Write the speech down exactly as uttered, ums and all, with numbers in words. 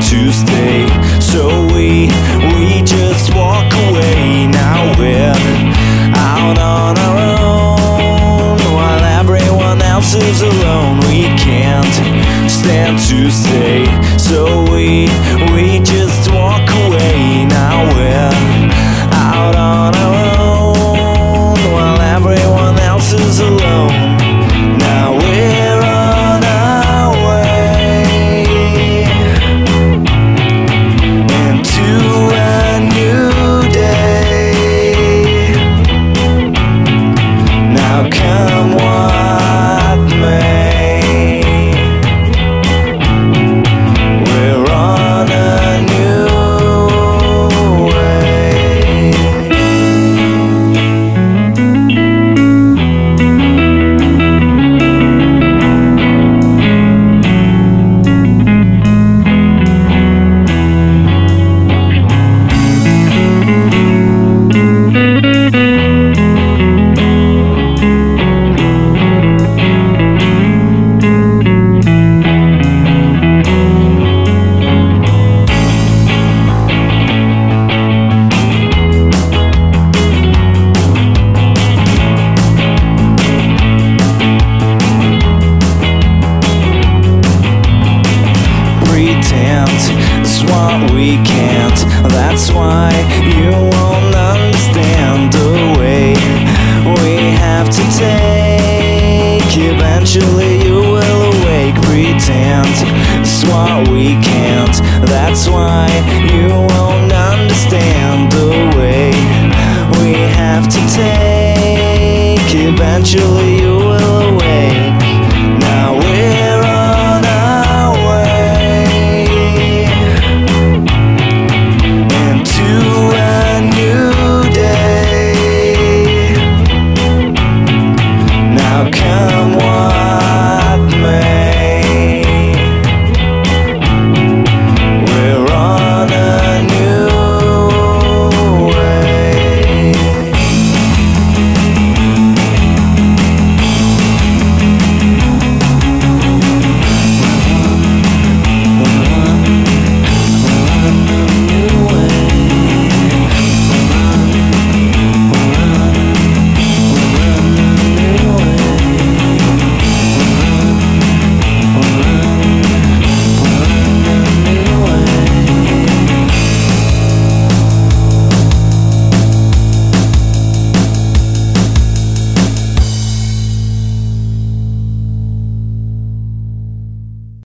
to stay. So we, we just walk away. Now we're out on our own, while everyone else is alone. We can't stand to stay. So we, we just walk away. Now we're out on our own, while everyone else is alone. Now we're on our way into a new day. Now come what may, we're on a new way. It's what we can't. That's why you won't understand the way we have to take. Eventually you will awake. Pretend it's what we can't. That's why you won't understand the way we have to take. Eventually you